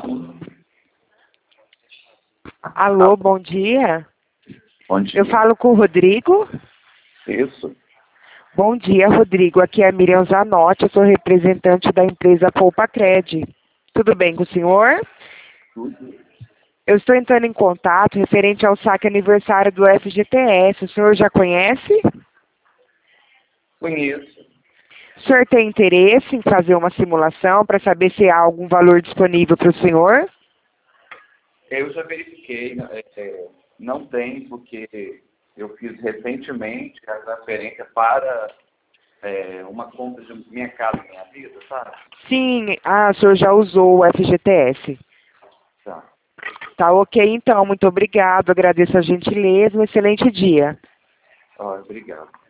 Alô, bom dia. Bom dia. Eu falo com o Rodrigo. Isso. Bom dia, Rodrigo. Aqui é a Miriam Zanotti, eu sou representante da empresa Poupa Cred. Tudo bem com o senhor? Tudo. Eu estou entrando em contato referente ao saque aniversário do FGTS. O senhor já conhece? Conheço. O senhor tem interesse em fazer uma simulação para saber se há algum valor disponível para o senhor? Eu já verifiquei, não tem, porque eu fiz recentemente a transferência para uma conta de Minha Casa Minha Vida, sabe? Sim, o senhor já usou o FGTS. Tá. Tá ok, então. Muito obrigado. Agradeço a gentileza. Um excelente dia. Ó, obrigado.